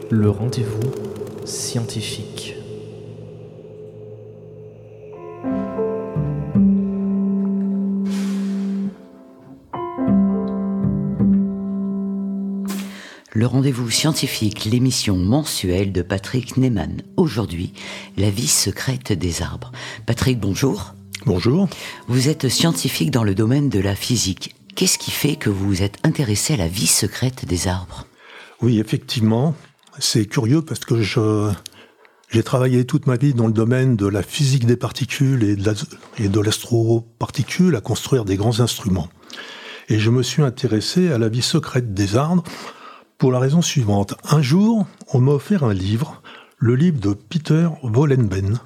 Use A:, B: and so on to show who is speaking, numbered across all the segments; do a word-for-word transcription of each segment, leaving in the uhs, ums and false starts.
A: Le rendez-vous scientifique.
B: Le rendez-vous scientifique, l'émission mensuelle de Patrick Neyman. Aujourd'hui, la vie secrète des arbres. Patrick, bonjour.
C: Bonjour.
B: Vous êtes scientifique dans le domaine de la physique. Qu'est-ce qui fait que vous vous êtes intéressé à la vie secrète des arbres ?
C: Oui, effectivement, c'est curieux parce que je, j'ai travaillé toute ma vie dans le domaine de la physique des particules et de, la, et de l'astroparticule à construire des grands instruments. Et je me suis intéressé à la vie secrète des arbres pour la raison suivante. Un jour, on m'a offert un livre, le livre de Peter Wohlenben.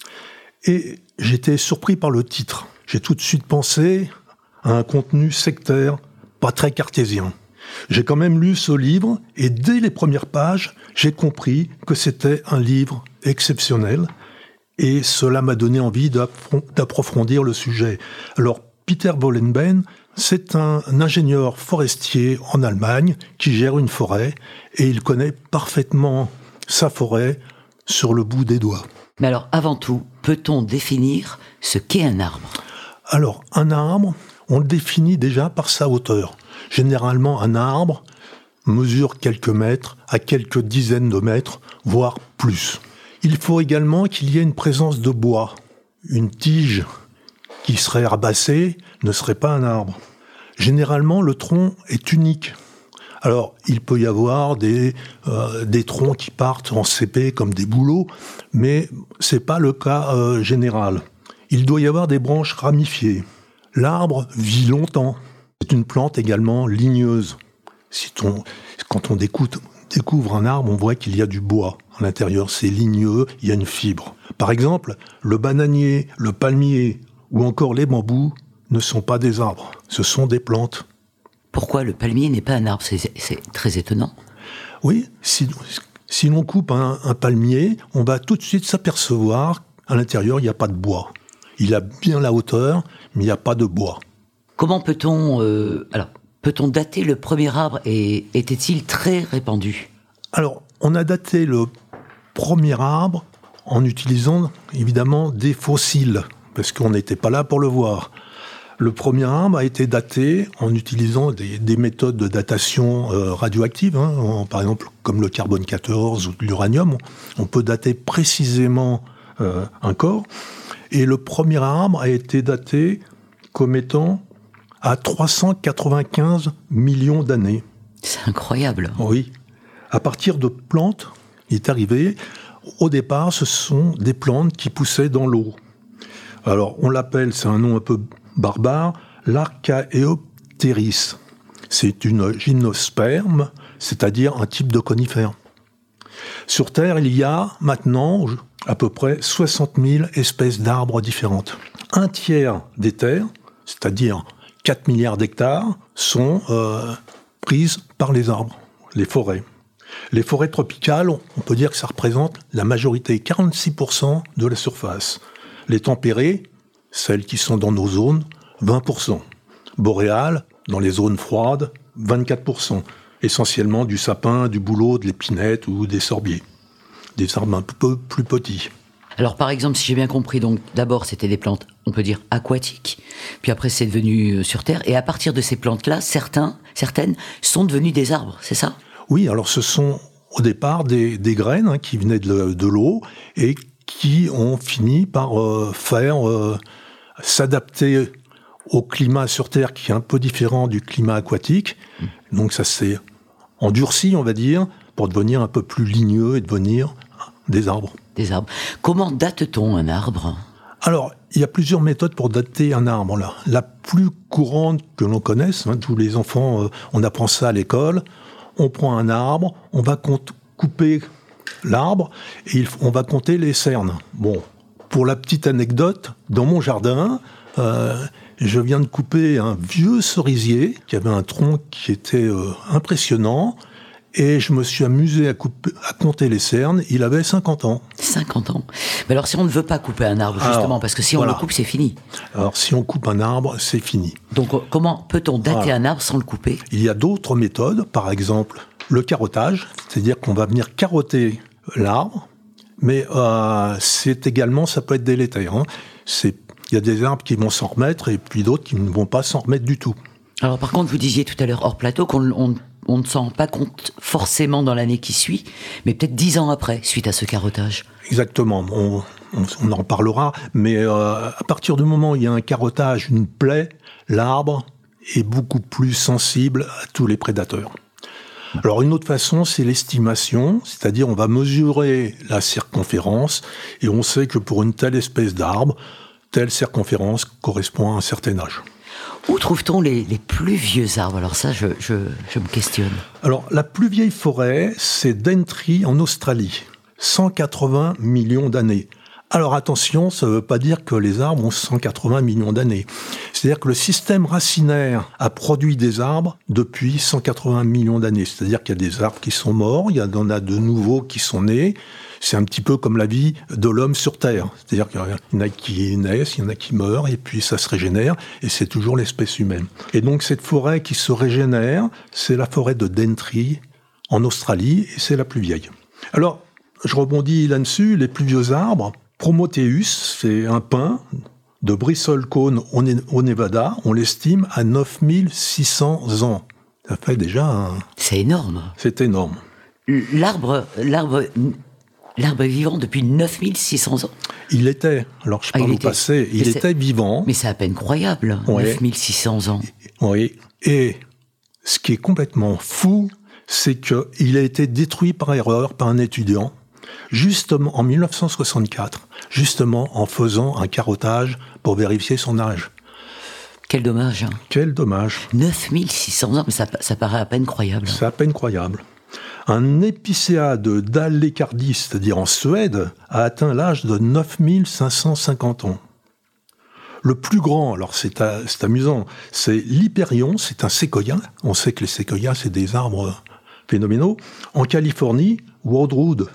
C: Et j'étais surpris par le titre. J'ai tout de suite pensé à un contenu sectaire, pas très cartésien. J'ai quand même lu ce livre, et dès les premières pages, j'ai compris que c'était un livre exceptionnel, et cela m'a donné envie d'approfondir le sujet. Alors, Peter Wohlenben, c'est un ingénieur forestier en Allemagne qui gère une forêt, et il connaît parfaitement sa forêt sur le bout des doigts.
B: Mais alors, avant tout, peut-on définir ce qu'est un arbre ?
C: Alors, un arbre, on le définit déjà par sa hauteur. Généralement, un arbre mesure quelques mètres à quelques dizaines de mètres, voire plus. Il faut également qu'il y ait une présence de bois. Une tige qui serait herbassée ne serait pas un arbre. Généralement, le tronc est unique. Alors, il peut y avoir des, euh, des troncs qui partent en cépé comme des bouleaux, mais c'est pas le cas euh, général. Il doit y avoir des branches ramifiées. L'arbre vit longtemps. C'est une plante également ligneuse. Si on, quand on découte, découvre un arbre, on voit qu'il y a du bois à l'intérieur. C'est ligneux, il y a une fibre. Par exemple, le bananier, le palmier ou encore les bambous ne sont pas des arbres. Ce sont des plantes.
B: Pourquoi le palmier n'est pas un arbre ? C'est, c'est très étonnant.
C: Oui, si, si l'on coupe un, un palmier, on va tout de suite s'apercevoir qu'à l'intérieur, il n'y a pas de bois. Il a bien la hauteur, mais il n'y a pas de bois.
B: Comment peut-on, euh, alors, peut-on dater le premier arbre et était-il très répandu ?
C: Alors, on a daté le premier arbre en utilisant évidemment des fossiles, parce qu'on n'était pas là pour le voir. Le premier arbre a été daté en utilisant des, des méthodes de datation euh, radioactive, hein, en, par exemple comme le carbone quatorze ou l'uranium. On peut dater précisément euh, un corps. Et le premier arbre a été daté comme étant à trois cent quatre-vingt-quinze millions d'années.
B: C'est incroyable.
C: Oui. À partir de plantes, il est arrivé, au départ, ce sont des plantes qui poussaient dans l'eau. Alors, on l'appelle, c'est un nom un peu barbare, l'Archaeopteris. C'est une gymnosperme, c'est-à-dire un type de conifère. Sur Terre, il y a maintenant à peu près soixante mille espèces d'arbres différentes. Un tiers des terres, c'est-à-dire quatre milliards d'hectares, sont euh, prises par les arbres, les forêts. Les forêts tropicales, on peut dire que ça représente la majorité, quarante-six pour cent de la surface. Les tempérées, celles qui sont dans nos zones, vingt pour cent. Boréales, dans les zones froides, vingt-quatre pour cent. Essentiellement du sapin, du bouleau, de l'épinette ou des sorbiers. Des arbres un peu plus petits.
B: Alors par exemple, si j'ai bien compris, donc d'abord c'était des plantes, on peut dire aquatiques, puis après c'est devenu sur Terre, et à partir de ces plantes-là, certains, certaines sont devenues des arbres, c'est ça ?
C: Oui, alors ce sont au départ des, des graines hein, qui venaient de, de l'eau et qui ont fini par euh, faire euh, s'adapter au climat sur Terre qui est un peu différent du climat aquatique. Donc ça s'est endurci, on va dire, pour devenir un peu plus ligneux et devenir des arbres.
B: Des arbres. Comment date-t-on un arbre ?
C: Alors, il y a plusieurs méthodes pour dater un arbre. Là. La plus courante que l'on connaisse, hein, tous les enfants, euh, on apprend ça à l'école, on prend un arbre, on va compte, couper l'arbre et il, on va compter les cernes. Bon, pour la petite anecdote, dans mon jardin, euh, je viens de couper un vieux cerisier qui avait un tronc qui était euh, impressionnant et je me suis amusé à, couper, à compter les cernes. Il avait cinquante ans.
B: cinquante ans. Mais alors, si on ne veut pas couper un arbre, justement, alors, parce que si on voilà. le coupe, c'est fini.
C: Alors, si on coupe un arbre, c'est fini.
B: Donc, comment peut-on dater voilà. un arbre sans le couper ?
C: Il y a d'autres méthodes. Par exemple, le carottage, c'est-à-dire qu'on va venir carotter l'arbre, mais euh, c'est également, ça peut être délétère. Hein. C'est, il y a des arbres qui vont s'en remettre et puis d'autres qui ne vont pas s'en remettre du tout.
B: Alors par contre, vous disiez tout à l'heure hors plateau qu'on on, on ne s'en rend pas compte forcément dans l'année qui suit, mais peut-être dix ans après, suite à ce carottage.
C: Exactement, on, on, on en parlera, mais euh, à partir du moment où il y a un carottage, une plaie, l'arbre est beaucoup plus sensible à tous les prédateurs. Alors une autre façon, c'est l'estimation, c'est-à-dire on va mesurer la circonférence et on sait que pour une telle espèce d'arbre, telle circonférence correspond à un certain âge.
B: Où trouve-t-on les, les plus vieux arbres? Alors ça, je, je, je me questionne.
C: Alors la plus vieille forêt, c'est Daintree en Australie, cent quatre-vingts millions d'années. Alors attention, ça ne veut pas dire que les arbres ont cent quatre-vingts millions d'années. C'est-à-dire que le système racinaire a produit des arbres depuis cent quatre-vingts millions d'années. C'est-à-dire qu'il y a des arbres qui sont morts, il y en a de nouveaux qui sont nés. C'est un petit peu comme la vie de l'homme sur Terre. C'est-à-dire qu'il y en a qui naissent, il y en a qui meurent, et puis ça se régénère, et c'est toujours l'espèce humaine. Et donc cette forêt qui se régénère, c'est la forêt de Daintree en Australie, et c'est la plus vieille. Alors, je rebondis là-dessus, les plus vieux arbres, Prometheus, c'est un pin de Bristol Cone au Nevada, on l'estime à neuf mille six cents ans. Ça fait déjà un...
B: C'est énorme.
C: C'est énorme.
B: L'arbre, l'arbre, l'arbre est vivant depuis neuf mille six cents ans.
C: Il était, alors je parle
B: ah, il
C: au
B: était,
C: passé, il était vivant.
B: Mais c'est à peine croyable, ouais. neuf mille six cents ans.
C: Oui, et ce qui est complètement fou, c'est qu'il a été détruit par erreur par un étudiant, justement en mille neuf cent soixante-quatre, justement en faisant un carottage pour vérifier son âge.
B: Quel dommage. Hein.
C: Quel dommage.
B: neuf mille six cents ans, mais ça, ça paraît à peine croyable.
C: C'est à peine croyable. Un épicéa de Dalecardi, c'est-à-dire en Suède, a atteint l'âge de neuf mille cinq cent cinquante ans. Le plus grand, alors c'est, à, c'est amusant, c'est l'Hyperion, c'est un séquoia. On sait que les séquoias, c'est des arbres phénoménaux. En Californie, Woodrude,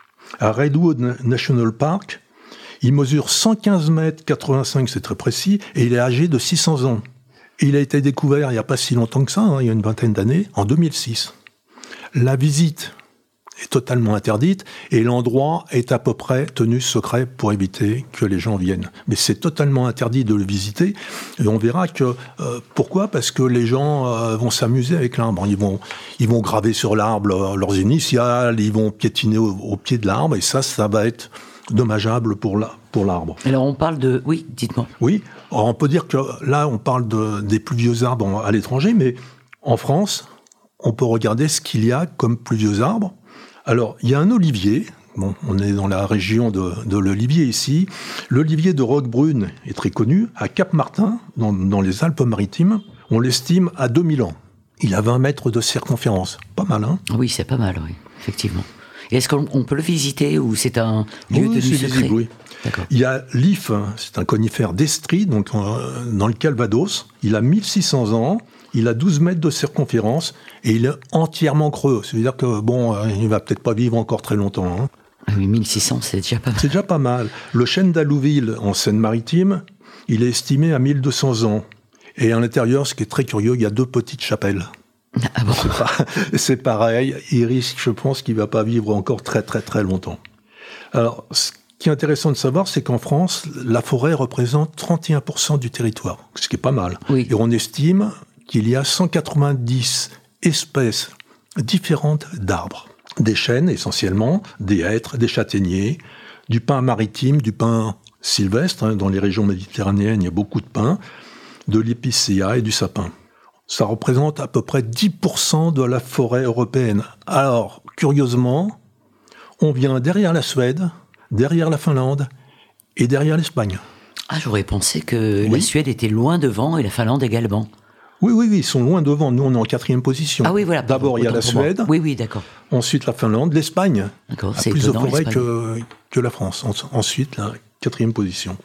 C: à Redwood National Park, il mesure cent quinze mètres quatre-vingt-cinq, c'est très précis, et il est âgé de six cents ans. Il a été découvert il n'y a pas si longtemps que ça, hein, il y a une vingtaine d'années, en deux mille six. La visite est totalement interdite et l'endroit est à peu près tenu secret pour éviter que les gens viennent. Mais c'est totalement interdit de le visiter et on verra que... Euh, pourquoi ? Parce que les gens euh, vont s'amuser avec l'arbre. Ils vont, ils vont graver sur l'arbre leurs initiales, ils vont piétiner au, au pied de l'arbre et ça, ça va être dommageable pour, la, pour l'arbre.
B: Alors on parle de... Oui, dites-moi.
C: Oui, alors on peut dire que là, on parle de, des plus vieux arbres à l'étranger, mais en France, on peut regarder ce qu'il y a comme plus vieux arbres. Alors, il y a un olivier, bon, on est dans la région de, de l'olivier ici. L'olivier de Roquebrune est très connu, à Cap-Martin, dans, dans les Alpes-Maritimes. On l'estime à deux mille ans. Il a vingt mètres de circonférence. Pas mal, hein ?
B: Oui, c'est pas mal, oui, effectivement. Et est-ce qu'on on peut le visiter ou c'est un lieu
C: oui,
B: de
C: c'est
B: secret ?
C: visible, oui.
B: D'accord.
C: Il y a l'If, c'est un conifère d'Estrie, donc euh, dans le Calvados. Il a mille six cents ans. Il a douze mètres de circonférence et il est entièrement creux. C'est-à-dire que, bon, euh, il va peut-être pas vivre encore très longtemps. Hein.
B: Ah oui, mille six cents, c'est déjà pas mal.
C: C'est déjà pas mal. Le chêne d'Allouville, en Seine-Maritime, il est estimé à mille deux cents ans. Et à l'intérieur, ce qui est très curieux, il y a deux petites chapelles.
B: Ah bon ?
C: C'est, pas, c'est pareil. Il risque, je pense, qu'il va pas vivre encore très, très, très longtemps. Alors, ce qui est intéressant de savoir, c'est qu'en France, la forêt représente trente et un pour cent du territoire, ce qui est pas mal.
B: Oui.
C: Et on estime qu'il y a cent quatre-vingt-dix espèces différentes d'arbres. Des chênes essentiellement, des hêtres, des châtaigniers, du pin maritime, du pin sylvestre. Hein, dans les régions méditerranéennes, il y a beaucoup de pins, de l'épicéa et du sapin. Ça représente à peu près dix pour cent de la forêt européenne. Alors, curieusement, on vient derrière la Suède, derrière la Finlande et derrière l'Espagne.
B: Ah, j'aurais pensé que
C: oui.
B: la Suède était loin devant et la Finlande également.
C: Oui, oui, oui, ils sont loin devant. Nous, on est en quatrième position.
B: Ah oui, voilà.
C: D'abord, il y a la Suède.
B: Oui, oui, d'accord.
C: Ensuite, la Finlande. L'Espagne
B: d'accord,
C: a
B: c'est
C: plus
B: étonnant,
C: de forêts
B: l'Espagne.
C: que, que la France. En, ensuite, la quatrième position.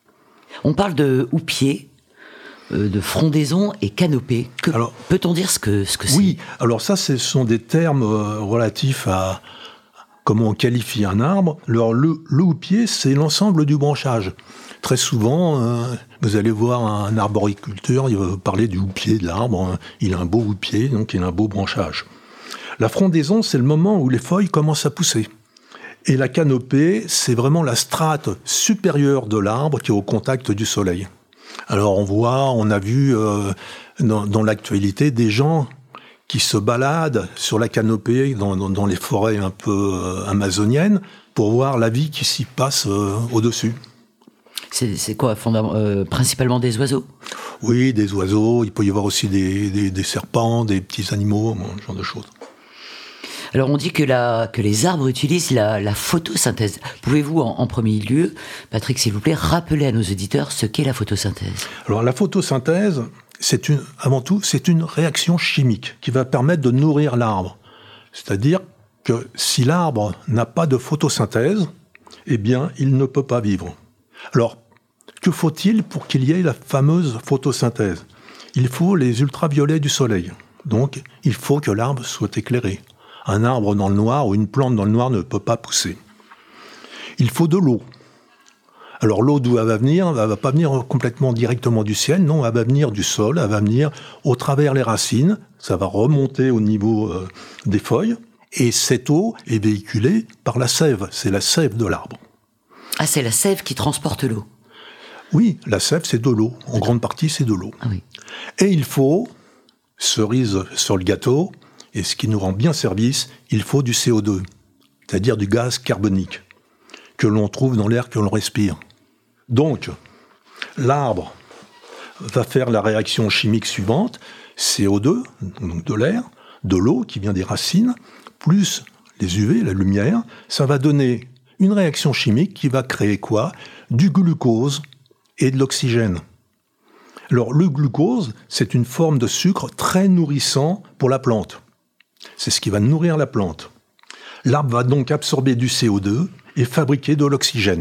B: On parle de houppier, euh, de frondaison et canopée. Que, alors, peut-on dire ce que, ce que c'est ?
C: Oui, alors ça, ce sont des termes euh, relatifs à comment on qualifie un arbre. Alors, le, le houppier, c'est l'ensemble du branchage. Très souvent, euh, vous allez voir un arboriculteur, il va vous parler du houppier de l'arbre. Hein. Il a un beau houppier, donc il a un beau branchage. La frondaison, c'est le moment où les feuilles commencent à pousser. Et la canopée, c'est vraiment la strate supérieure de l'arbre qui est au contact du soleil. Alors on voit, on a vu euh, dans, dans l'actualité des gens qui se baladent sur la canopée dans, dans, dans les forêts un peu euh, amazoniennes pour voir la vie qui s'y passe euh, au-dessus.
B: C'est, c'est quoi, fondam- euh, principalement des oiseaux ?
C: Oui, des oiseaux, il peut y avoir aussi des, des, des serpents, des petits animaux, ce genre de choses.
B: Alors on dit que, la, que les arbres utilisent la, la photosynthèse. Pouvez-vous en, en premier lieu, Patrick s'il vous plaît, rappeler à nos auditeurs ce qu'est la photosynthèse ?
C: Alors la photosynthèse, c'est une, avant tout, c'est une réaction chimique qui va permettre de nourrir l'arbre. C'est-à-dire que si l'arbre n'a pas de photosynthèse, eh bien il ne peut pas vivre. Alors, que faut-il pour qu'il y ait la fameuse photosynthèse ? Il faut les ultraviolets du soleil. Donc, il faut que l'arbre soit éclairé. Un arbre dans le noir ou une plante dans le noir ne peut pas pousser. Il faut de l'eau. Alors l'eau d'où elle va venir ? Elle ne va pas venir complètement directement du ciel, non, elle va venir du sol, elle va venir au travers les racines, ça va remonter au niveau euh, des feuilles, et cette eau est véhiculée par la sève, c'est la sève de l'arbre.
B: Ah, c'est la sève qui transporte l'eau ?
C: Oui, la sève c'est de l'eau, en grande partie c'est de l'eau.
B: Ah oui.
C: Et il faut, cerise sur le gâteau, et ce qui nous rend bien service, il faut du C O deux, c'est-à-dire du gaz carbonique, que l'on trouve dans l'air que l'on respire. Donc, l'arbre va faire la réaction chimique suivante, C O deux, donc de l'air, de l'eau qui vient des racines, plus les U V, la lumière, ça va donner une réaction chimique qui va créer quoi ? Du glucose et de l'oxygène. Alors, le glucose, c'est une forme de sucre très nourrissant pour la plante. C'est ce qui va nourrir la plante. L'arbre va donc absorber du C O deux et fabriquer de l'oxygène,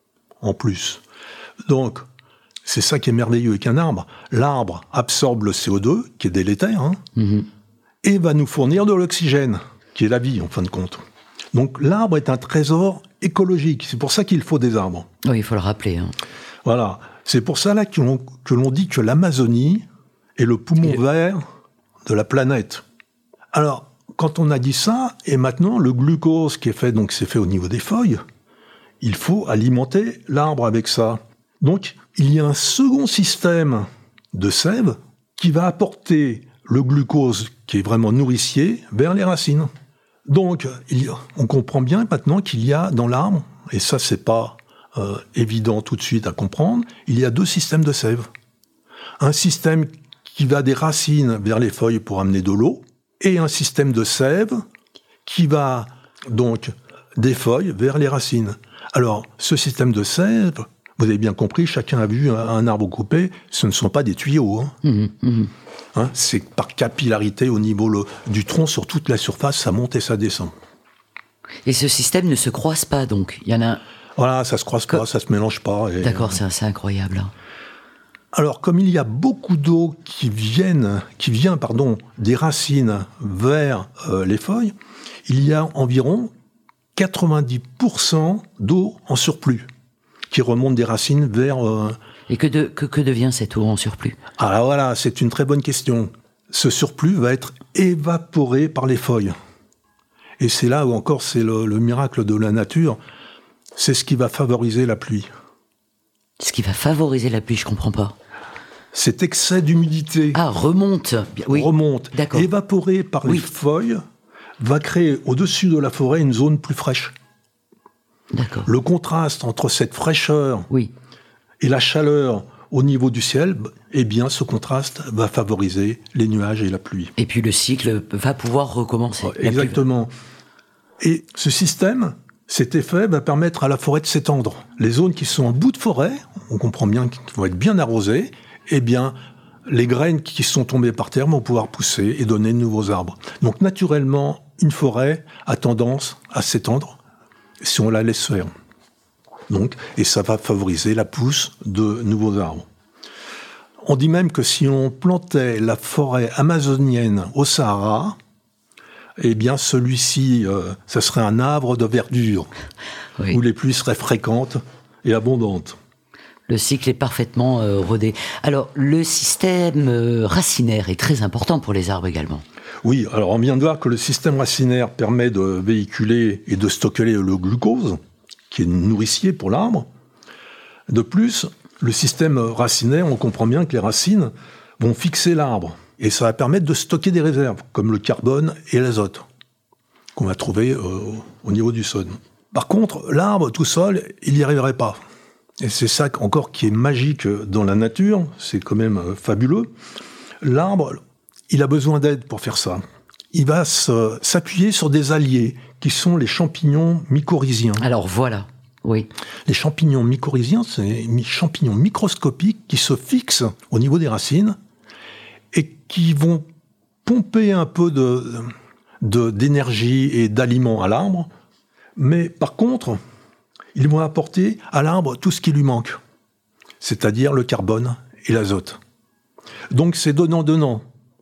C: en plus. Donc, c'est ça qui est merveilleux avec un arbre. L'arbre absorbe le C O deux, qui est délétère, hein, mmh. et va nous fournir de l'oxygène, qui est la vie, en fin de compte. Donc, l'arbre est un trésor écologique. C'est pour ça qu'il faut des arbres.
B: Oui, il faut le rappeler. Hein.
C: Voilà. C'est pour ça là, que, l'on, que l'on dit que l'Amazonie est le poumon et... vert de la planète. Alors, quand on a dit ça, et maintenant, le glucose qui est fait, donc c'est fait au niveau des feuilles, il faut alimenter l'arbre avec ça. Donc, il y a un second système de sève qui va apporter le glucose, qui est vraiment nourricier, vers les racines. Donc, il, on comprend bien maintenant qu'il y a dans l'arbre, et ça, c'est pas euh, évident tout de suite à comprendre, il y a deux systèmes de sève. Un système qui va des racines vers les feuilles pour amener de l'eau, et un système de sève qui va donc des feuilles vers les racines. Alors, ce système de sève, vous avez bien compris, chacun a vu un, un arbre coupé, ce ne sont pas des tuyaux. Hein. Mmh, mmh. Hein, c'est par capillarité au niveau le, du tronc, sur toute la surface, ça monte et ça descend.
B: Et ce système ne se croise pas, donc il y en a...
C: Voilà, ça ne se croise pas, ça ne se mélange pas. Et...
B: D'accord, c'est, c'est incroyable. Hein.
C: Alors, comme il y a beaucoup d'eau qui, viennent, qui vient pardon, des racines vers euh, les feuilles, il y a environ quatre-vingt-dix pour cent d'eau en surplus qui remonte des racines vers... Euh...
B: Et que, de, que, que devient cette eau en surplus ?
C: Alors voilà, c'est une très bonne question. Ce surplus va être évaporé par les feuilles. Et c'est là où encore c'est le, le miracle de la nature, c'est ce qui va favoriser la pluie.
B: Ce qui va favoriser la pluie, je ne comprends pas.
C: Cet excès d'humidité
B: ah, remonte, oui.
C: remonte,
B: D'accord.
C: évaporé par oui. les feuilles, va créer au-dessus de la forêt une zone plus fraîche.
B: D'accord.
C: Le contraste entre cette fraîcheur
B: oui.
C: et la chaleur au niveau du ciel, eh bien, ce contraste va favoriser les nuages et la pluie.
B: Et puis le cycle va pouvoir recommencer.
C: Exactement. Et ce système, cet effet va permettre à la forêt de s'étendre. Les zones qui sont en bout de forêt, on comprend bien qu'elles vont être bien arrosées, eh bien, les graines qui sont tombées par terre vont pouvoir pousser et donner de nouveaux arbres. Donc, naturellement, une forêt a tendance à s'étendre si on la laisse faire. Donc, et ça va favoriser la pousse de nouveaux arbres. On dit même que si on plantait la forêt amazonienne au Sahara, eh bien, celui-ci, euh, ça serait un havre de verdure, oui. où les pluies seraient fréquentes et abondantes.
B: Le cycle est parfaitement euh, rodé. Alors, le système euh, racinaire est très important pour les arbres également.
C: Oui, alors on vient de voir que le système racinaire permet de véhiculer et de stocker le glucose, qui est nourricier pour l'arbre. De plus, le système racinaire, on comprend bien que les racines vont fixer l'arbre. Et ça va permettre de stocker des réserves, comme le carbone et l'azote, qu'on va trouver euh, au niveau du sol. Par contre, l'arbre tout seul, il n'y arriverait pas. Et c'est ça encore qui est magique dans la nature, c'est quand même euh, fabuleux. L'arbre, il a besoin d'aide pour faire ça. Il va se, s'appuyer sur des alliés, qui sont les champignons mycorhiziens.
B: Alors voilà, oui.
C: Les champignons mycorhiziens, c'est des champignons microscopiques qui se fixent au niveau des racines et qui vont pomper un peu de, de, d'énergie et d'aliments à l'arbre. Mais par contre, ils vont apporter à l'arbre tout ce qui lui manque, c'est-à-dire le carbone et l'azote. Donc c'est donnant-donnant.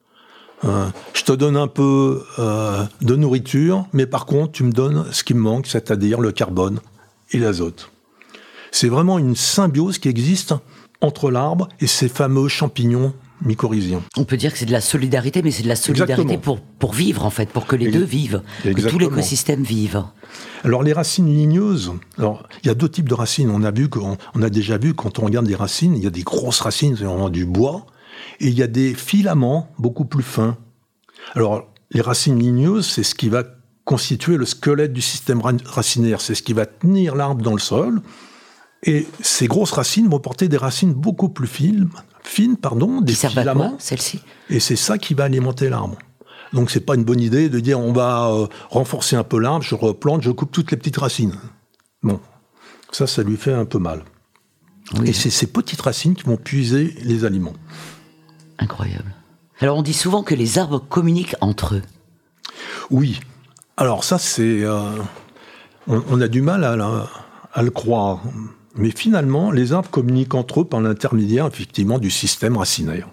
C: Euh, je te donne un peu euh, de nourriture, mais par contre, tu me donnes ce qui me manque, c'est-à-dire le carbone et l'azote. C'est vraiment une symbiose qui existe entre l'arbre et ces fameux champignons mycorhiziens.
B: On peut dire que c'est de la solidarité, mais c'est de la solidarité pour, pour vivre, en fait, pour que les Ex- deux vivent, Exactement. Que tout l'écosystème vive.
C: Alors, les racines ligneuses, alors, il y a deux types de racines. On a, vu qu'on, on a déjà vu, quand on regarde des racines, il y a des grosses racines, c'est vraiment du bois, et il y a des filaments beaucoup plus fins. Alors, les racines ligneuses, c'est ce qui va constituer le squelette du système racinaire, c'est ce qui va tenir l'arbre dans le sol, et ces grosses racines vont porter des racines beaucoup plus fines, fines pardon, des
B: qui
C: filaments,
B: quoi, celle-ci.
C: Et c'est ça qui va alimenter l'arbre. Donc c'est pas une bonne idée de dire on va euh, renforcer un peu l'arbre, je replante, je coupe toutes les petites racines. Bon, ça, ça lui fait un peu mal. Oui. Et c'est ces petites racines qui vont puiser les aliments.
B: Incroyable. Alors on dit souvent que les arbres communiquent entre eux.
C: Oui. Alors ça, c'est... Euh, on, on a du mal à, à, à le croire. Mais finalement, les arbres communiquent entre eux par l'intermédiaire, effectivement, du système racinaire.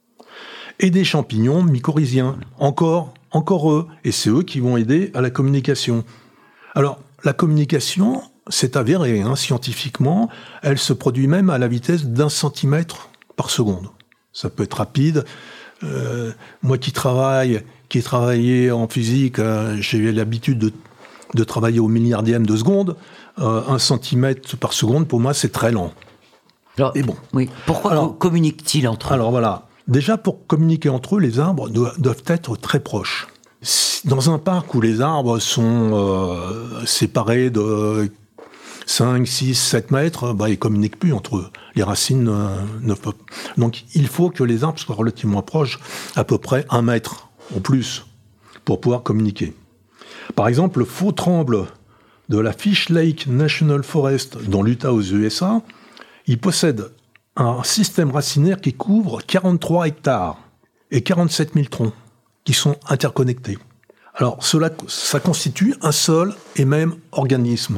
C: Et des champignons mycorhiziens. Encore, encore eux. Et c'est eux qui vont aider à la communication. Alors, la communication, c'est avéré, hein, scientifiquement. Elle se produit même à la vitesse d'un centimètre par seconde. Ça peut être rapide. Euh, moi qui travaille, qui ai travaillé en physique, euh, j'ai eu l'habitude de, de travailler au milliardième de seconde. Euh, un centimètre par seconde, pour moi, c'est très lent.
B: Alors,
C: Et bon.
B: Oui. Pourquoi alors, communiquent-ils entre eux ?
C: Alors voilà. Déjà, pour communiquer entre eux, les arbres doivent, doivent être très proches. Dans un parc où les arbres sont euh, séparés de cinq, six, sept mètres, bah, ils ne communiquent plus entre eux. Les racines euh, ne peuvent. Donc il faut que les arbres soient relativement proches, à peu près un mètre ou plus, pour pouvoir communiquer. Par exemple, le faux tremble de la Fish Lake National Forest dans l'Utah aux U S A, il possède un système racinaire qui couvre quarante-trois hectares et quarante-sept mille troncs qui sont interconnectés. Alors cela, ça constitue un seul et même organisme,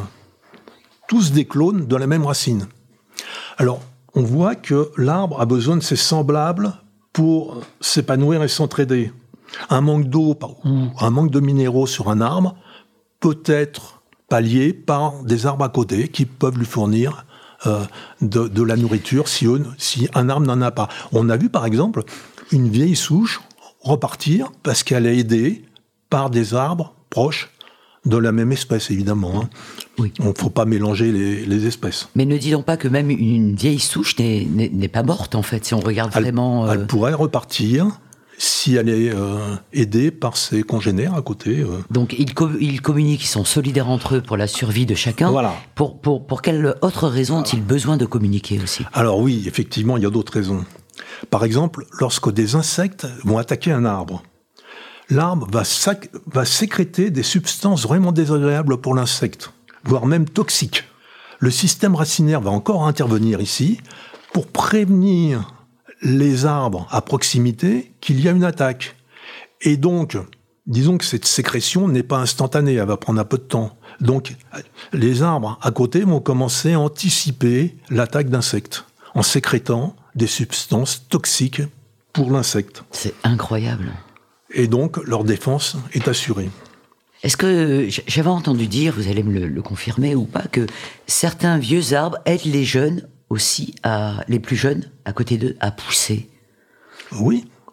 C: tous des clones de la même racine. Alors on voit que l'arbre a besoin de ses semblables pour s'épanouir et s'entraider. Un manque d'eau ou un manque de minéraux sur un arbre peut être pallié par des arbres à côté qui peuvent lui fournir euh, de, de la nourriture si, eux, si un arbre n'en a pas. On a vu par exemple une vieille souche repartir parce qu'elle est aidée par des arbres proches de la même espèce, évidemment. Hein.
B: Oui.
C: Il ne faut pas mélanger les, les espèces.
B: Mais ne dis-donc pas que même une vieille souche n'est, n'est, n'est pas morte, en fait, si on regarde
C: elle,
B: vraiment... Euh...
C: Elle pourrait repartir si elle est euh, aidée par ses congénères à côté. Euh.
B: Donc ils, co- ils communiquent, ils sont solidaires entre eux pour la survie de chacun.
C: Voilà.
B: Pour, pour, pour quelle autre raison ont-ils besoin de communiquer aussi ?
C: Alors oui, effectivement, il y a d'autres raisons. Par exemple, lorsque des insectes vont attaquer un arbre, l'arbre va, sac- va sécréter des substances vraiment désagréables pour l'insecte, voire même toxiques. Le système racinaire va encore intervenir ici pour prévenir les arbres à proximité qu'il y a une attaque. Et donc, disons que cette sécrétion n'est pas instantanée, elle va prendre un peu de temps. Donc, les arbres à côté vont commencer à anticiper l'attaque d'insectes en sécrétant des substances toxiques pour l'insecte.
B: C'est incroyable.
C: Et donc, leur défense est assurée.
B: Est-ce que j'avais entendu dire, vous allez me le, le confirmer ou pas, que certains vieux arbres aident les jeunes aussi, à, les plus jeunes, à côté d'eux, à pousser ?
C: Oui,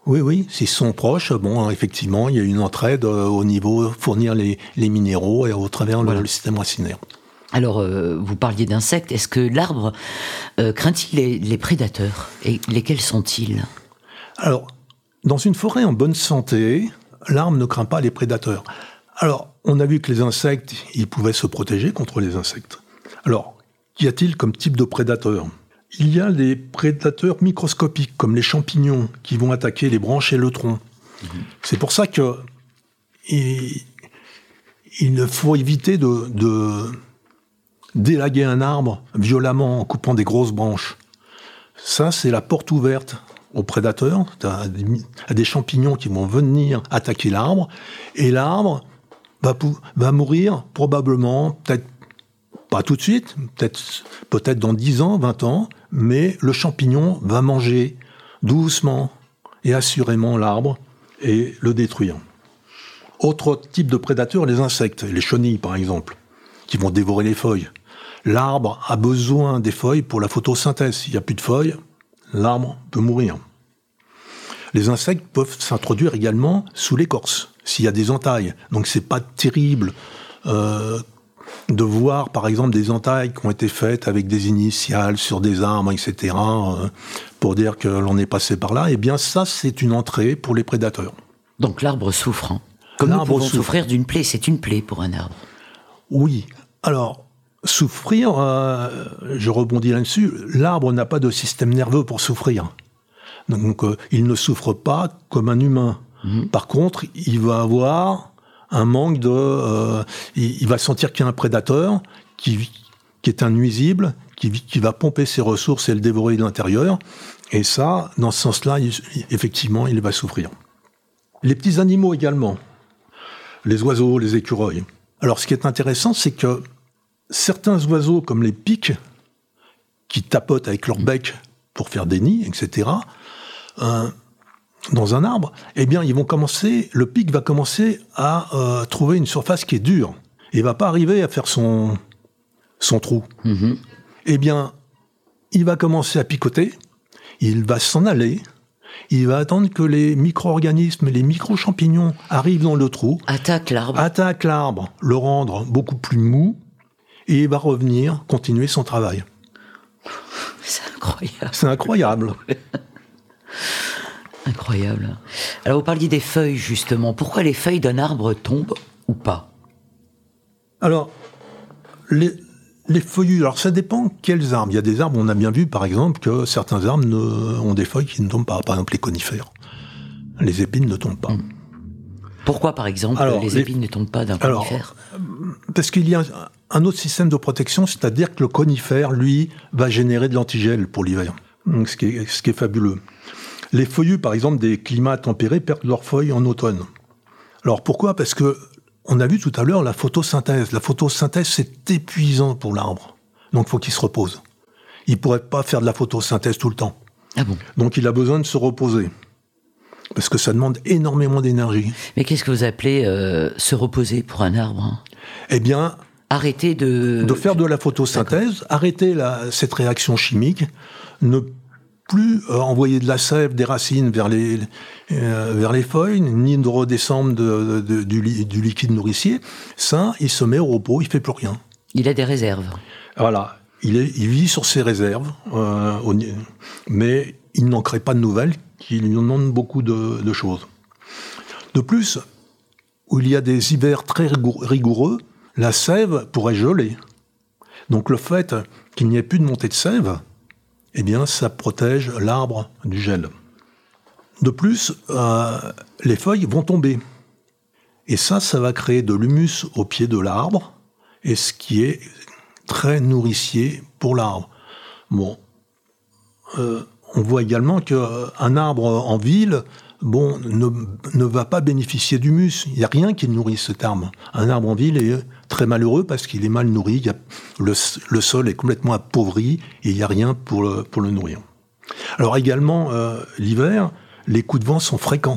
C: Oui, oui, s'ils sont proches, bon, effectivement, il y a une entraide euh, au niveau fournir les, les minéraux et au travers le,
B: Voilà.
C: le système racinaire.
B: Alors, euh, vous parliez d'insectes. Est-ce que l'arbre euh, craint-il les, les prédateurs? Et lesquels sont-ils?
C: Alors, dans une forêt en bonne santé, l'arbre ne craint pas les prédateurs. Alors, on a vu que les insectes, ils pouvaient se protéger contre les insectes. Alors, qu'y a-t-il comme type de prédateurs? Il y a des prédateurs microscopiques, comme les champignons, qui vont attaquer les branches et le tronc. Mmh. C'est pour ça que il, il faut éviter de, de d'élaguer un arbre violemment en coupant des grosses branches. Ça, c'est la porte ouverte aux prédateurs, à des, à des champignons qui vont venir attaquer l'arbre, et l'arbre va, va mourir probablement, peut-être pas tout de suite, peut-être, peut-être dans dix ans, vingt ans, mais le champignon va manger doucement et assurément l'arbre et le détruire. Autre type de prédateurs, les insectes, les chenilles par exemple, qui vont dévorer les feuilles. L'arbre a besoin des feuilles pour la photosynthèse. S'il n'y a plus de feuilles, l'arbre peut mourir. Les insectes peuvent s'introduire également sous l'écorce, s'il y a des entailles. Donc c'est pas terrible euh, de voir, par exemple, des entailles qui ont été faites avec des initiales sur des arbres, et cetera, euh, pour dire que l'on est passé par là. Eh bien, ça, c'est une entrée pour les prédateurs.
B: Donc l'arbre souffre. Hein. Comme
C: l'arbre
B: nous pouvons
C: souffre.
B: souffrir d'une plaie, c'est une plaie pour un arbre.
C: Oui. Alors, souffrir, euh, je rebondis là-dessus, l'arbre n'a pas de système nerveux pour souffrir. Donc, euh, il ne souffre pas comme un humain. Mmh. Par contre, il va avoir un manque de... Euh, il, il va sentir qu'il y a un prédateur qui, qui est un nuisible, qui, qui va pomper ses ressources et le dévorer de l'intérieur. Et ça, dans ce sens-là, il, effectivement, il va souffrir. Les petits animaux également. Les oiseaux, les écureuils. Alors, ce qui est intéressant, c'est que certains oiseaux, comme les pics, qui tapotent avec leur bec pour faire des nids, et cetera, euh, dans un arbre, eh bien, ils vont commencer, le pic va commencer à euh, trouver une surface qui est dure. Et il va pas arriver à faire son, son trou. Mm-hmm. Eh bien, il va commencer à picoter, il va s'en aller, il va attendre que les micro-organismes, les micro-champignons arrivent dans le trou.
B: Attaque l'arbre.
C: Attaque l'arbre, le rendre beaucoup plus mou, et il va revenir, continuer son travail.
B: C'est incroyable.
C: C'est incroyable.
B: Incroyable. Alors, vous parliez des feuilles, justement. Pourquoi les feuilles d'un arbre tombent ou pas?
C: Alors, les, les feuillus, alors ça dépend quels arbres. Il y a des arbres, on a bien vu, par exemple, que certains arbres ne, ont des feuilles qui ne tombent pas. Par exemple, les conifères. Les épines ne tombent pas.
B: Pourquoi, par exemple, alors, les, les épines ne tombent pas d'un conifère?
C: Parce qu'il y a un autre système de protection, c'est-à-dire que le conifère, lui, va générer de l'antigel pour l'hiver. Donc, ce qui est, ce qui est fabuleux. Les feuillus, par exemple, des climats tempérés, perdent leurs feuilles en automne. Alors, pourquoi? Parce que on a vu tout à l'heure la photosynthèse. La photosynthèse, c'est épuisant pour l'arbre. Donc, il faut qu'il se repose. Il ne pourrait pas faire de la photosynthèse tout le temps.
B: Ah bon?
C: Donc, il a besoin de se reposer. Parce que ça demande énormément d'énergie.
B: Mais qu'est-ce que vous appelez euh, se reposer pour un arbre, hein?
C: Eh bien...
B: Arrêter de...
C: De faire de la photosynthèse, D'accord. arrêter la, cette réaction chimique, ne plus euh, envoyer de la sève des racines vers les, euh, vers les feuilles, ni de redescendre de, de, de, du, li, du liquide nourricier. Ça, il se met au repos, il ne fait plus rien.
B: Il a des réserves.
C: Voilà. Il, est, il vit sur ses réserves, euh, au, mais il n'en crée pas de nouvelles qui lui demandent beaucoup de, de choses. De plus, où il y a des hivers très rigoureux, la sève pourrait geler. Donc le fait qu'il n'y ait plus de montée de sève, eh bien, ça protège l'arbre du gel. De plus, euh, les feuilles vont tomber. Et ça, ça va créer de l'humus au pied de l'arbre, et ce qui est très nourricier pour l'arbre. Bon, euh, on voit également qu'un arbre en ville, bon, ne, ne va pas bénéficier d'humus. Il n'y a rien qui nourrisse cet arbre. Un arbre en ville est très malheureux parce qu'il est mal nourri. Il y a, le, le sol est complètement appauvri et il n'y a rien pour le, pour le nourrir. Alors également, euh, l'hiver, les coups de vent sont fréquents.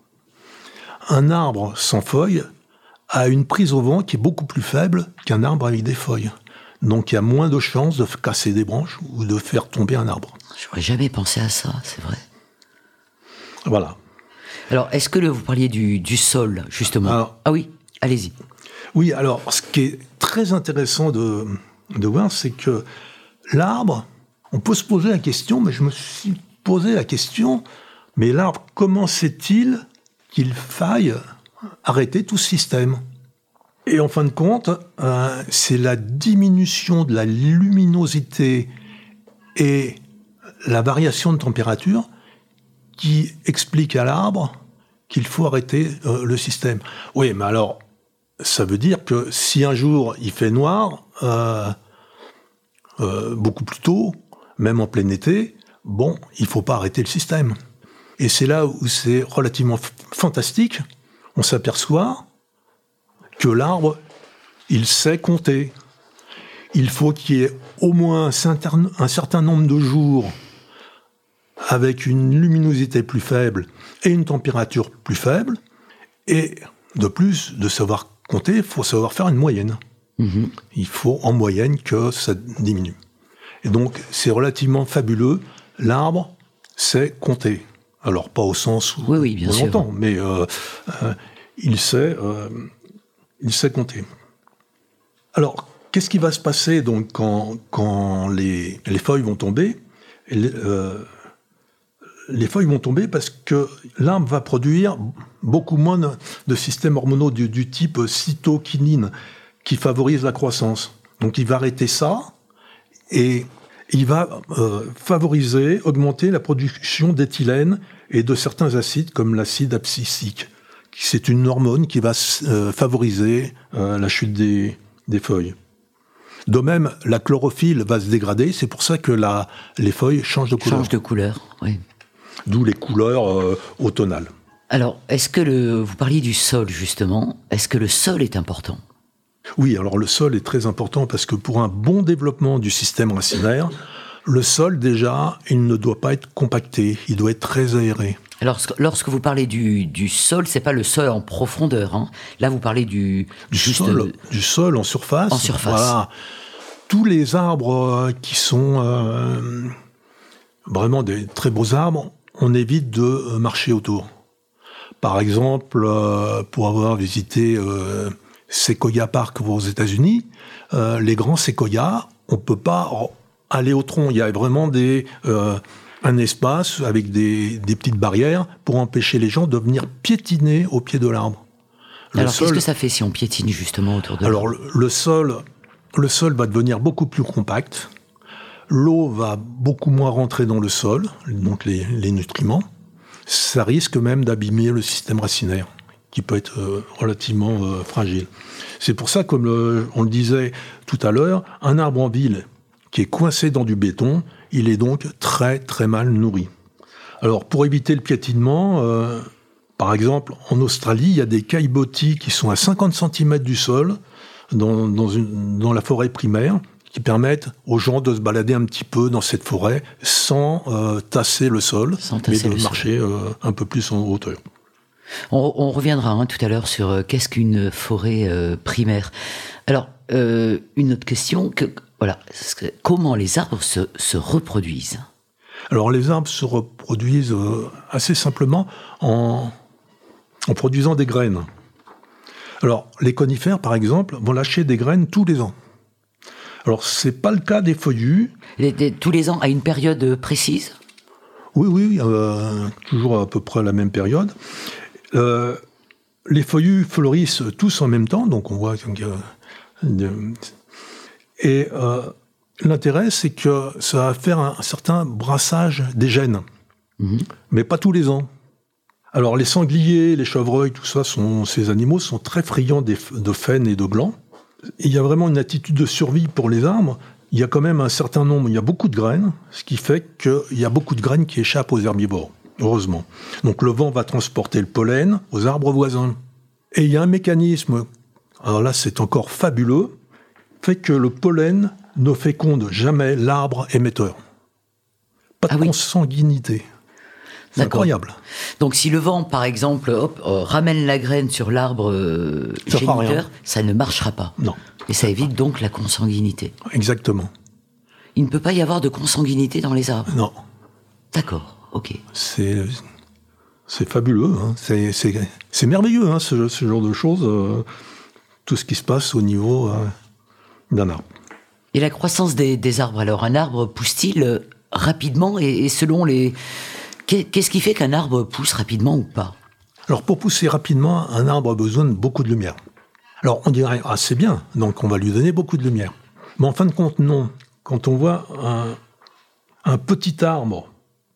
C: Un arbre sans feuilles a une prise au vent qui est beaucoup plus faible qu'un arbre avec des feuilles. Donc il y a moins de chances de casser des branches ou de faire tomber un arbre.
B: J'aurais jamais pensé à ça, c'est vrai.
C: Voilà.
B: Alors, est-ce que le, vous parliez du, du sol, justement?
C: Alors,
B: Ah oui, allez-y.
C: Oui, alors, ce qui est très intéressant de, de voir, c'est que l'arbre, on peut se poser la question, mais je me suis posé la question, mais l'arbre, comment sait-il qu'il faille arrêter tout ce système? Et en fin de compte, euh, c'est la diminution de la luminosité et la variation de température qui explique à l'arbre qu'il faut arrêter euh, le système. Oui, mais alors, ça veut dire que si un jour il fait noir, euh, euh, beaucoup plus tôt, même en plein été, bon, il ne faut pas arrêter le système. Et c'est là où c'est relativement f- fantastique. On s'aperçoit que l'arbre, il sait compter. Il faut qu'il y ait au moins un certain, un certain nombre de jours avec une luminosité plus faible et une température plus faible. Et de plus, de savoir compter, il faut savoir faire une moyenne. Mmh. Il faut en moyenne que ça diminue. Et donc, c'est relativement fabuleux. L'arbre sait compter. Alors, pas au sens où
B: oui, oui, bien
C: on
B: sûr.
C: l'entend, mais euh, euh, il sait, euh, il sait compter. Alors, qu'est-ce qui va se passer donc quand, quand les, les feuilles vont tomber? les, euh, les feuilles vont tomber parce que l'arbre va produire beaucoup moins de, de systèmes hormonaux du, du type cytokinine qui favorise la croissance. Donc, il va arrêter ça et il va euh, favoriser, augmenter la production d'éthylène et de certains acides comme l'acide abscisique. C'est une hormone qui va euh, favoriser euh, la chute des, des feuilles. De même, la chlorophylle va se dégrader, c'est pour ça que la, les feuilles changent de couleur.
B: Changent de couleur, oui.
C: D'où les couleurs euh, automnales.
B: Alors, est-ce que le, vous parliez du sol, justement, est-ce que le sol est important?
C: Oui, alors le sol est très important parce que pour un bon développement du système racinaire, le sol, déjà, il ne doit pas être compacté, il doit être très aéré.
B: Alors, lorsque vous parlez du, du sol, c'est pas le sol en profondeur, hein. Là, vous parlez du...
C: Du,
B: juste
C: sol,
B: de...
C: du sol en surface.
B: En surface.
C: Voilà. Tous les arbres qui sont euh, vraiment des très beaux arbres, on évite de marcher autour. Par exemple, euh, pour avoir visité euh, Sequoia Park aux États-Unis, euh, les grands séquoias, on ne peut pas aller au tronc. Il y a vraiment des, euh, un espace avec des, des petites barrières pour empêcher les gens de venir piétiner au pied de l'arbre. Le
B: Alors,
C: sol,
B: qu'est-ce que ça fait si on piétine justement autour de
C: alors,
B: l'arbre?
C: le, le sol, le sol va devenir beaucoup plus compact. L'eau va beaucoup moins rentrer dans le sol, donc les, les nutriments. Ça risque même d'abîmer le système racinaire, qui peut être euh, relativement euh, fragile. C'est pour ça, comme le, on le disait tout à l'heure, un arbre en ville qui est coincé dans du béton, il est donc très très mal nourri. Alors pour éviter le piétinement, euh, par exemple en Australie, il y a des caillebotis qui sont à cinquante centimètres du sol, dans, dans, une, dans la forêt primaire, qui permettent aux gens de se balader un petit peu dans cette forêt sans euh, tasser le sol,
B: sans tasser
C: mais de
B: le
C: marcher euh, un peu plus en hauteur.
B: On, on reviendra hein, tout à l'heure sur euh, qu'est-ce qu'une forêt euh, primaire. Alors, euh, une autre question, que, voilà, comment les arbres se, se reproduisent?
C: Alors les arbres se reproduisent euh, assez simplement en, en produisant des graines. Alors les conifères, par exemple, vont lâcher des graines tous les ans. Alors, c'est pas le cas des feuillus.
B: Les, des, tous les ans, à une période précise?
C: Oui, oui, euh, toujours à peu près à la même période. Euh, les feuillus fleurissent tous en même temps, donc on voit... Euh, et euh, l'intérêt, c'est que ça va faire un, un certain brassage des gènes, mmh. mais pas tous les ans. Alors, les sangliers, les chevreuils, tout ça, sont, ces animaux sont très friands des, de faine et de glands. Il y a vraiment une attitude de survie pour les arbres. Il y a quand même un certain nombre, il y a beaucoup de graines, ce qui fait qu'il y a beaucoup de graines qui échappent aux herbivores, heureusement. Donc le vent va transporter le pollen aux arbres voisins. Et il y a un mécanisme, alors là c'est encore fabuleux, fait que le pollen ne féconde jamais l'arbre émetteur. Pas de ah oui. consanguinité. C'est D'accord. incroyable.
B: Donc si le vent, par exemple, hop, euh, ramène la graine sur l'arbre euh, géniteur, ça ne marchera pas.
C: Non.
B: Et ça évite donc la consanguinité.
C: Exactement.
B: Il ne peut pas y avoir de consanguinité dans les arbres?
C: Non.
B: D'accord, ok.
C: C'est, c'est fabuleux, hein. c'est, c'est, c'est merveilleux, hein, ce, ce genre de choses, euh, tout ce qui se passe au niveau euh, d'un arbre.
B: Et la croissance des, des arbres, alors un arbre pousse-t-il rapidement et, et selon les... Qu'est-ce qui fait qu'un arbre pousse rapidement ou pas ?
C: Alors pour pousser rapidement, un arbre a besoin de beaucoup de lumière. Alors on dirait, ah c'est bien, donc on va lui donner beaucoup de lumière. Mais en fin de compte, non. Quand on voit un, un petit arbre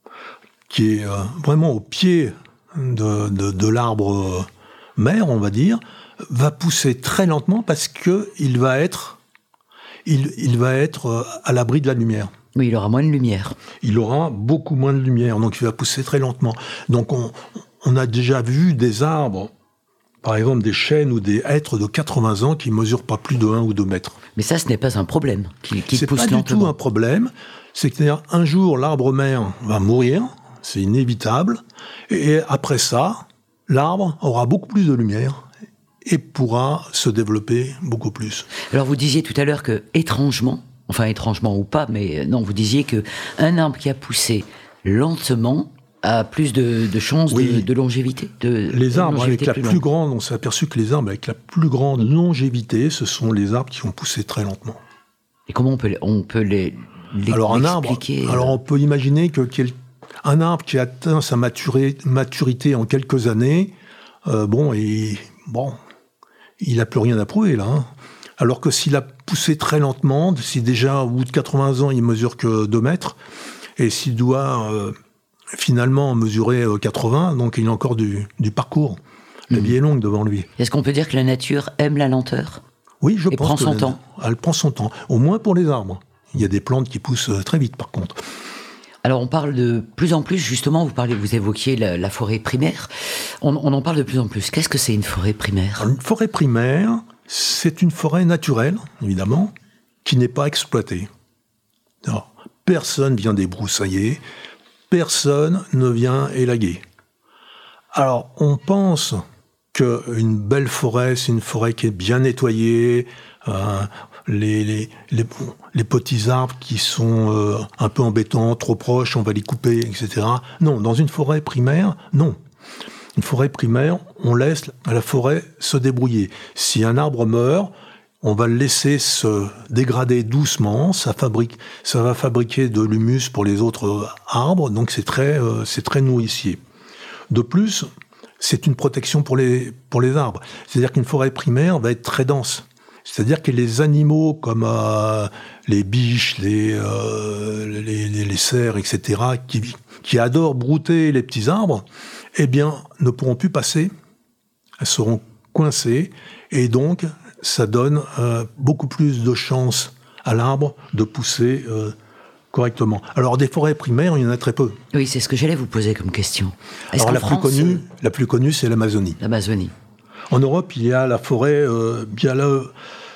C: qui est euh, vraiment au pied de, de, de l'arbre mère, on va dire, va pousser très lentement parce qu'il va être, il, il va être à l'abri de la lumière.
B: Oui, il aura moins de lumière.
C: Il aura beaucoup moins de lumière, donc il va pousser très lentement. Donc on, on a déjà vu des arbres, par exemple des chênes ou des hêtres de quatre-vingts ans qui ne mesurent pas plus de un ou deux mètres.
B: Mais ça, ce n'est pas un problème, qu'il, qu'il
C: c'est
B: pousse
C: pas
B: lentement.
C: du tout un problème. C'est qu'un jour, l'arbre mère va mourir, c'est inévitable, et après ça, l'arbre aura beaucoup plus de lumière et pourra se développer beaucoup plus.
B: Alors vous disiez tout à l'heure que, étrangement, enfin étrangement ou pas, mais non, vous disiez qu'un arbre qui a poussé lentement a plus de, de chances oui. de, de longévité. De,
C: les arbres
B: de longévité
C: avec la plus, plus grande, on s'est aperçu que les arbres avec la plus grande longévité, ce sont les arbres qui ont poussé très lentement.
B: Et comment on peut, on peut les, les
C: alors un arbre,
B: euh...
C: alors on peut imaginer que quel, un arbre qui atteint sa maturité, maturité en quelques années, euh, bon, et, bon, il n'a plus rien à prouver là. Hein. Alors que s'il a poussé très lentement, si déjà au bout de quatre-vingts ans il mesure que deux mètres, et s'il doit euh, finalement mesurer euh, quatre-vingts, donc il a encore du, du parcours. La mmh. vie est longue devant lui.
B: Est-ce qu'on peut dire que la nature aime la lenteur ?
C: Oui, je
B: et
C: pense
B: prend
C: que
B: son
C: la,
B: temps.
C: Elle prend son temps, au moins pour les arbres. Il y a des plantes qui poussent très vite par contre.
B: Alors on parle de plus en plus, justement, vous, parlez, vous évoquiez la, la forêt primaire, on, on en parle de plus en plus. Qu'est-ce que c'est une forêt primaire ?
C: Alors, une forêt primaire, c'est une forêt naturelle, évidemment, qui n'est pas exploitée. Alors, personne vient débroussailler, personne ne vient élaguer. Alors, on pense qu'une belle forêt, c'est une forêt qui est bien nettoyée, euh, les, les, les, les petits arbres qui sont euh, un peu embêtants, trop proches, on va les couper, et cetera. Non, dans une forêt primaire, non. Une forêt primaire, on laisse la forêt se débrouiller. Si un arbre meurt, on va le laisser se dégrader doucement, ça, fabrique, ça va fabriquer de l'humus pour les autres arbres, donc c'est très, euh, c'est très nourricier. De plus, c'est une protection pour les, pour les arbres. C'est-à-dire qu'une forêt primaire va être très dense. C'est-à-dire que les animaux comme euh, les biches, les, euh, les, les, les cerfs, et cetera, qui, qui adorent brouter les petits arbres, eh bien, ne pourront plus passer, elles seront coincées, et donc ça donne euh, beaucoup plus de chances à l'arbre de pousser euh, correctement. Alors, des forêts primaires, il y en a très peu.
B: Oui, c'est ce que j'allais vous poser comme question. Est-ce
C: Alors, la,
B: France,
C: plus connue, la plus connue, c'est l'Amazonie.
B: L'Amazonie.
C: En Europe, il y a la forêt euh, Bialo,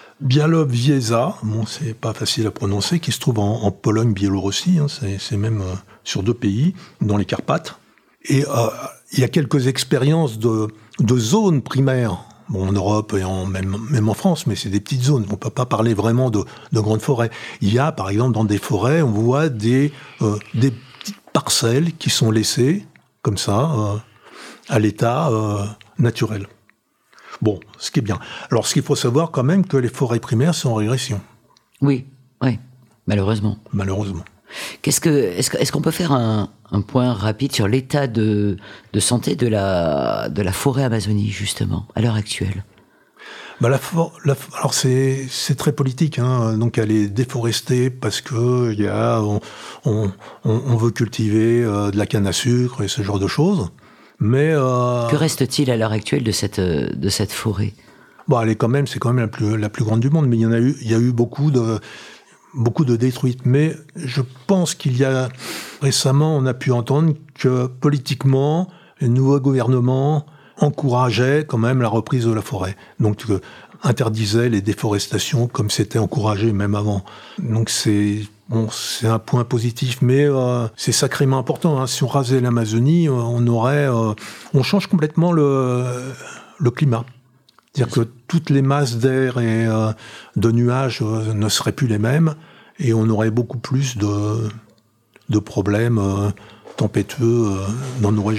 C: Białowieża, bon, c'est pas facile à prononcer, qui se trouve en, en Pologne, Biélorussie, hein, c'est, c'est même euh, sur deux pays, dans les Carpates. Et euh, il y a quelques expériences de, de zones primaires, bon, en Europe et en, même, même en France, mais c'est des petites zones. On ne peut pas parler vraiment de, de grandes forêts. Il y a, par exemple, dans des forêts, on voit des, euh, des petites parcelles qui sont laissées, comme ça, euh, à l'état euh, naturel. Bon, ce qui est bien. Alors, ce qu'il faut savoir quand même, que les forêts primaires sont en régression.
B: Oui, oui, malheureusement.
C: Malheureusement.
B: Qu'est-ce que, est-ce, que, est-ce qu'on peut faire un, un point rapide sur l'état de, de santé de la, de la forêt Amazonie, justement, à l'heure actuelle ?
C: Bah la, for, la alors c'est, c'est très politique, hein. Donc elle est déforestée parce que y a, on, on, on veut cultiver euh, de la canne à sucre et ce genre de choses. Mais euh,
B: que reste-t-il à l'heure actuelle de cette, de cette forêt ?
C: Bon, elle est quand même, c'est quand même la plus, la plus grande du monde, mais il y en a eu, il y a eu beaucoup de, beaucoup de détruites. Mais je pense qu'il y a, récemment, on a pu entendre que politiquement, le nouveau gouvernement encourageait quand même la reprise de la forêt. Donc, euh, interdisait les déforestations comme c'était encouragé même avant. Donc c'est, bon, c'est un point positif, mais euh, c'est sacrément important. Hein. Si on rasait l'Amazonie, euh, on aurait, euh, on change complètement le, le climat. C'est-à-dire que toutes les masses d'air et euh, de nuages euh, ne seraient plus les mêmes, et on aurait beaucoup plus de, de problèmes euh, tempétueux euh, dans nos régions.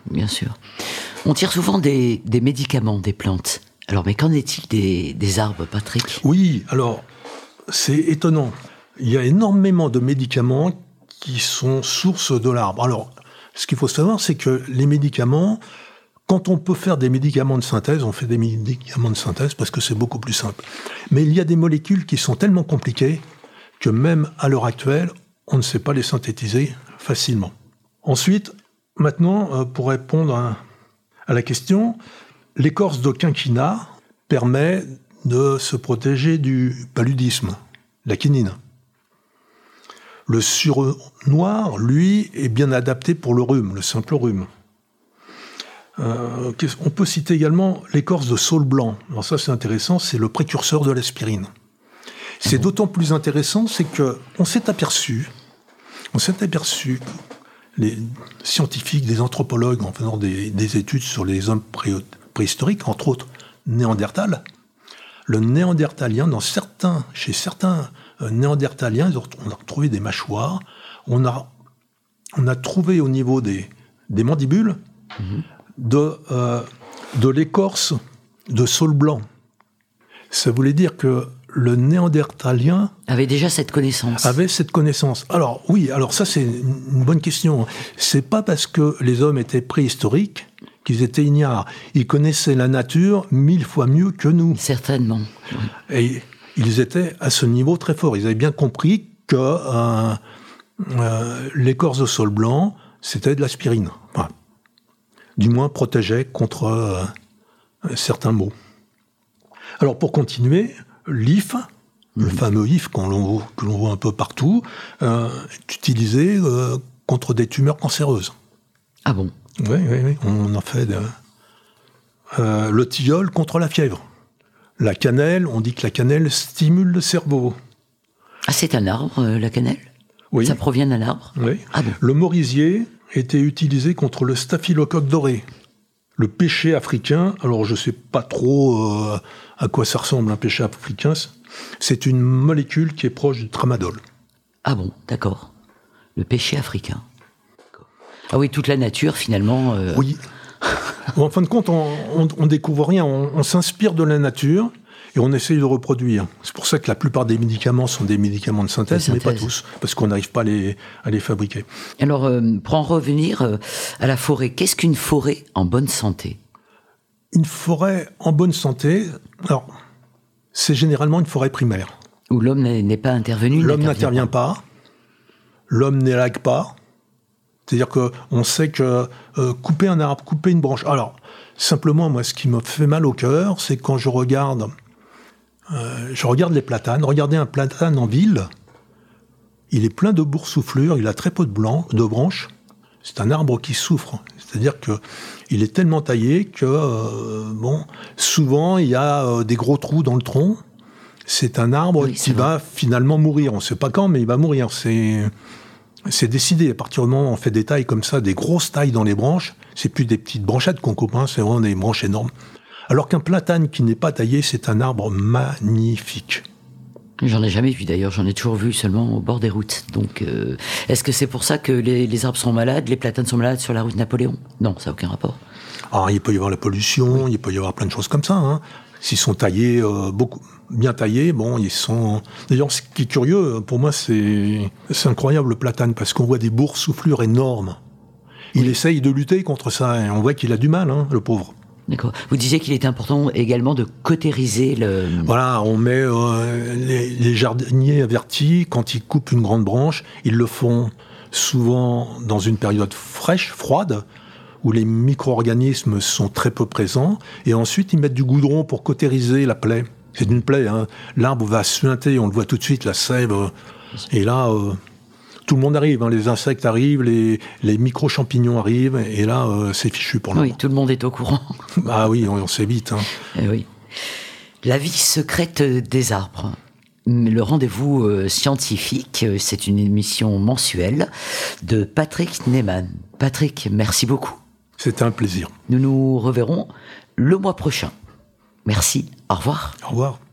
B: bien sûr. On tire souvent des, des médicaments des plantes. Alors, mais qu'en est-il des, des arbres, Patrick ?
C: Oui, alors, c'est étonnant. Il y a énormément de médicaments qui sont sources de l'arbre. Alors, ce qu'il faut savoir, c'est que les médicaments, quand on peut faire des médicaments de synthèse, on fait des médicaments de synthèse parce que c'est beaucoup plus simple. Mais il y a des molécules qui sont tellement compliquées que même à l'heure actuelle, on ne sait pas les synthétiser facilement. Ensuite, maintenant, pour répondre à, à la question, l'écorce de quinquina permet de se protéger du paludisme, la quinine. Le sureau noir, lui, est bien adapté pour le rhume, le simple rhume. Euh, on peut citer également l'écorce de saule blanc. Alors ça, c'est intéressant, c'est le précurseur de l'aspirine. C'est d'autant plus intéressant, c'est qu'on s'est aperçu, on s'est aperçu, les scientifiques, des anthropologues, en faisant des, des études sur les hommes pré, préhistoriques, entre autres Néandertal, le néandertalien, dans certains, chez certains euh, néandertaliens, on a retrouvé des mâchoires, on a, on a trouvé au niveau des, des mandibules, mmh. de, euh, de l'écorce de saule blanc. Ça voulait dire que le néandertalien
B: avait déjà cette connaissance.
C: Avait cette connaissance. Alors oui, alors ça c'est une bonne question. C'est pas parce que les hommes étaient préhistoriques qu'ils étaient ignares. Ils connaissaient la nature mille fois mieux que nous.
B: Certainement. Oui.
C: Et ils étaient à ce niveau très fort. Ils avaient bien compris que euh, euh, l'écorce de saule blanc, c'était de l'aspirine. Enfin, du moins protégeait contre euh, certains maux. Alors pour continuer, l'I F, mmh. le fameux I F qu'on l'on, que l'on voit un peu partout, euh, est utilisé euh, contre des tumeurs cancéreuses.
B: Ah bon ?
C: Oui, oui, oui. On en fait de... euh, le tilleul contre la fièvre. La cannelle, on dit que la cannelle stimule le cerveau.
B: Ah, c'est un arbre, euh, la cannelle ?
C: Oui.
B: Ça provient d'un arbre ?
C: Oui.
B: Ah bon ?
C: Le merisier était utilisé contre le staphylocoque doré. Le pêcher africain, alors je ne sais pas trop euh, à quoi ça ressemble un pêcher africain, c'est une molécule qui est proche du tramadol.
B: Ah bon, d'accord. Le pêcher africain. Ah oui, toute la nature, finalement... Euh...
C: Oui. En fin de compte, on ne découvre rien. On, on s'inspire de la nature et on essaye de reproduire. C'est pour ça que la plupart des médicaments sont des médicaments de synthèse, de synthèse. Mais pas tous, parce qu'on n'arrive pas à les, à les fabriquer.
B: Alors, euh, pour en revenir euh, à la forêt, qu'est-ce qu'une forêt en bonne santé ?
C: Une forêt en bonne santé, alors, c'est généralement une forêt primaire.
B: Où l'homme n'est pas intervenu.
C: L'homme n'intervient pas. pas, l'homme n'élague pas. C'est-à-dire qu'on sait que euh, couper un arbre, couper une branche... Alors, simplement, moi, ce qui me fait mal au cœur, c'est quand je regarde, euh, je regarde les platanes. Regardez un platane en ville, il est plein de boursouflures, il a très peu de, blanc, de branches. C'est un arbre qui souffre. C'est-à-dire qu'il est tellement taillé que, euh, bon, souvent, il y a euh, des gros trous dans le tronc. C'est un arbre oui, qui va finalement mourir. On ne sait pas quand, mais il va mourir. C'est... C'est décidé, à partir du moment où on fait des tailles comme ça, des grosses tailles dans les branches, c'est plus des petites branchettes qu'on coupe, hein, c'est vraiment des branches énormes. Alors qu'un platane qui n'est pas taillé, c'est un arbre magnifique.
B: J'en ai jamais vu d'ailleurs, j'en ai toujours vu seulement au bord des routes. Donc, euh, est-ce que c'est pour ça que les, les arbres sont malades, les platanes sont malades sur la route Napoléon ? Non, ça n'a aucun rapport.
C: Alors, il peut y avoir la pollution, oui. Il peut y avoir plein de choses comme ça, hein. S'ils sont taillés, euh, beaucoup, bien taillés, bon, ils sont... D'ailleurs, ce qui est curieux, pour moi, c'est, c'est incroyable, le platane, parce qu'on voit des boursouflures énormes. Il oui. essaye de lutter contre ça, et on voit qu'il a du mal, hein, le pauvre.
B: D'accord. Vous disiez qu'il était important également de cautériser le...
C: Voilà, on met euh, les, les jardiniers avertis, quand ils coupent une grande branche, ils le font souvent dans une période fraîche, froide, où les micro-organismes sont très peu présents, et ensuite ils mettent du goudron pour cautériser la plaie. C'est une plaie, hein. L'arbre va suinter, on le voit tout de suite, la sève, et là, euh, tout le monde arrive, hein. Les insectes arrivent, les, les micro-champignons arrivent, et là, euh, c'est fichu pour le
B: Oui,
C: moment.
B: tout le monde est au courant.
C: Ah oui, on, on sait vite. Hein.
B: Eh oui. La vie secrète des arbres. Le rendez-vous euh, scientifique, c'est une émission mensuelle de Patrick Neyman. Patrick, merci beaucoup.
C: C'était un plaisir.
B: Nous nous reverrons le mois prochain. Merci, au revoir.
C: Au revoir.